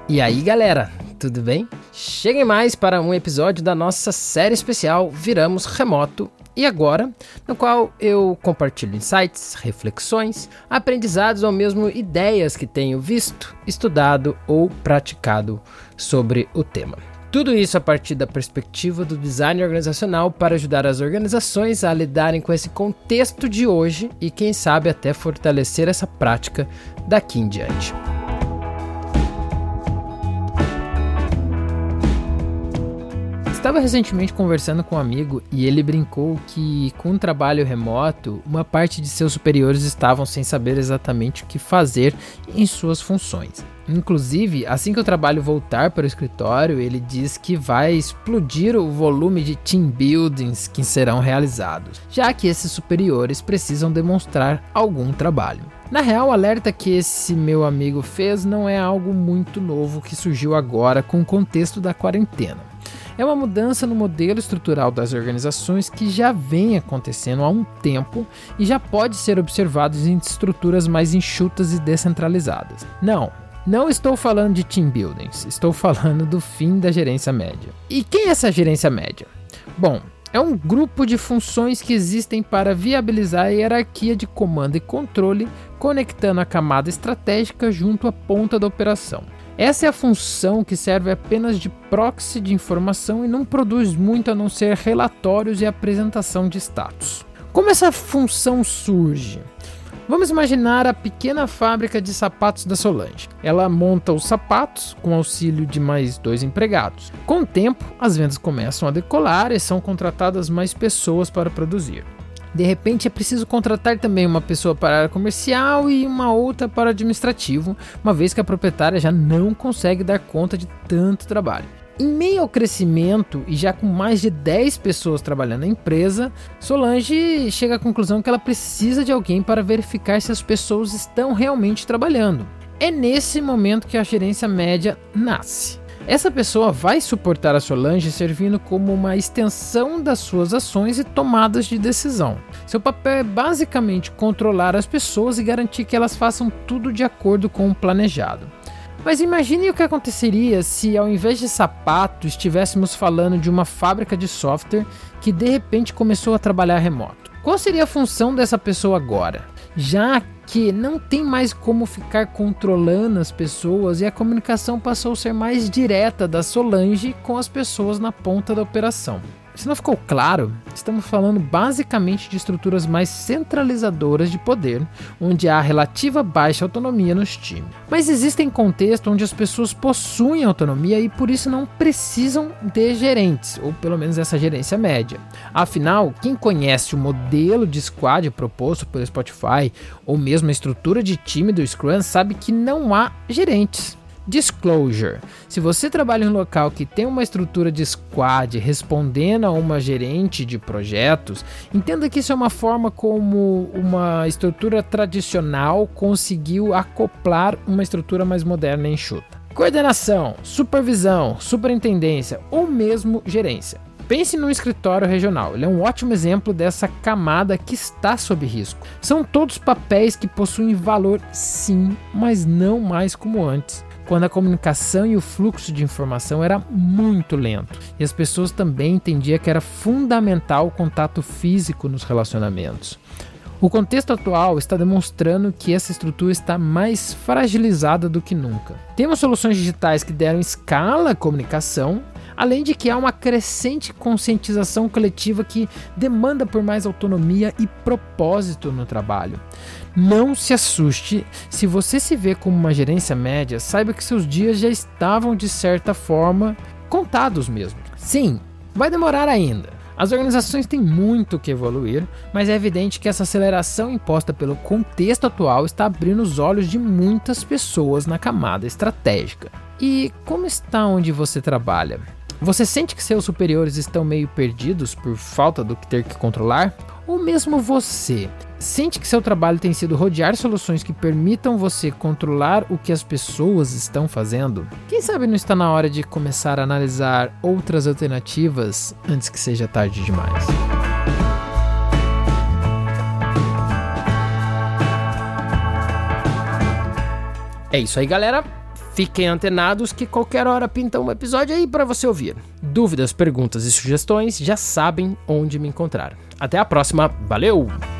E aí galera, tudo bem? Cheguem mais para um episódio da nossa série especial Viramos Remoto e Agora, no qual eu compartilho insights, reflexões, aprendizados ou mesmo ideias que tenho visto, estudado ou praticado sobre o tema. Tudo isso a partir da perspectiva do design organizacional para ajudar as organizações a lidarem com esse contexto de hoje e quem sabe até fortalecer essa prática daqui em diante. Estava recentemente conversando com um amigo e ele brincou que com o trabalho remoto, uma parte de seus superiores estavam sem saber exatamente o que fazer em suas funções. Inclusive, assim que o trabalho voltar para o escritório, ele diz que vai explodir o volume de team buildings que serão realizados, já que esses superiores precisam demonstrar algum trabalho. Na real, o alerta que esse meu amigo fez não é algo muito novo que surgiu agora com o contexto da quarentena. É uma mudança no modelo estrutural das organizações que já vem acontecendo há um tempo e já pode ser observado em estruturas mais enxutas e descentralizadas. Não estou falando de team buildings, estou falando do fim da gerência média. E quem é essa gerência média? Bom, é um grupo de funções que existem para viabilizar a hierarquia de comando e controle, conectando a camada estratégica junto à ponta da operação. Essa é a função que serve apenas de proxy de informação e não produz muito a não ser relatórios e apresentação de status. Como essa função surge? Vamos imaginar a pequena fábrica de sapatos da Solange. Ela monta os sapatos com auxílio de mais 2 empregados. Com o tempo, as vendas começam a decolar e são contratadas mais pessoas para produzir. De repente é preciso contratar também uma pessoa para a área comercial e uma outra para o administrativo, uma vez que a proprietária já não consegue dar conta de tanto trabalho. Em meio ao crescimento e já com mais de 10 pessoas trabalhando na empresa, Solange chega à conclusão que ela precisa de alguém para verificar se as pessoas estão realmente trabalhando. É nesse momento que a gerência média nasce. Essa pessoa vai suportar a Solange servindo como uma extensão das suas ações e tomadas de decisão. Seu papel é basicamente controlar as pessoas e garantir que elas façam tudo de acordo com o planejado. Mas imagine o que aconteceria se ao invés de sapato estivéssemos falando de uma fábrica de software que de repente começou a trabalhar remoto. Qual seria a função dessa pessoa agora? Já que não tem mais como ficar controlando as pessoas e a comunicação passou a ser mais direta da Solange com as pessoas na ponta da operação. Se não ficou claro, estamos falando basicamente de estruturas mais centralizadoras de poder, onde há relativa baixa autonomia nos times. Mas existem contextos onde as pessoas possuem autonomia e por isso não precisam de gerentes, ou pelo menos essa gerência média. Afinal, quem conhece o modelo de squad proposto pelo Spotify, ou mesmo a estrutura de time do Scrum, sabe que não há gerentes. Disclosure. Se você trabalha em um local que tem uma estrutura de squad respondendo a uma gerente de projetos, entenda que isso é uma forma como uma estrutura tradicional conseguiu acoplar uma estrutura mais moderna e enxuta. Coordenação, supervisão, superintendência ou mesmo gerência. Pense num escritório regional, ele é um ótimo exemplo dessa camada que está sob risco. São todos papéis que possuem valor sim, mas não mais como antes, quando a comunicação e o fluxo de informação era muito lento e as pessoas também entendiam que era fundamental o contato físico nos relacionamentos. O contexto atual está demonstrando que essa estrutura está mais fragilizada do que nunca. Temos soluções digitais que deram escala à comunicação, além de que há uma crescente conscientização coletiva que demanda por mais autonomia e propósito no trabalho. Não se assuste se você se vê como uma gerência média, saiba que seus dias já estavam de certa forma contados mesmo. Sim, vai demorar ainda. As organizações têm muito que evoluir, mas é evidente que essa aceleração imposta pelo contexto atual está abrindo os olhos de muitas pessoas na camada estratégica. E como está onde você trabalha? Você sente que seus superiores estão meio perdidos por falta do que ter que controlar? Ou mesmo você sente que seu trabalho tem sido rodear soluções que permitam você controlar o que as pessoas estão fazendo? Quem sabe não está na hora de começar a analisar outras alternativas antes que seja tarde demais? É isso aí, galera. Fiquem antenados que qualquer hora pinta um episódio aí para você ouvir. Dúvidas, perguntas e sugestões já sabem onde me encontrar. Até a próxima, valeu!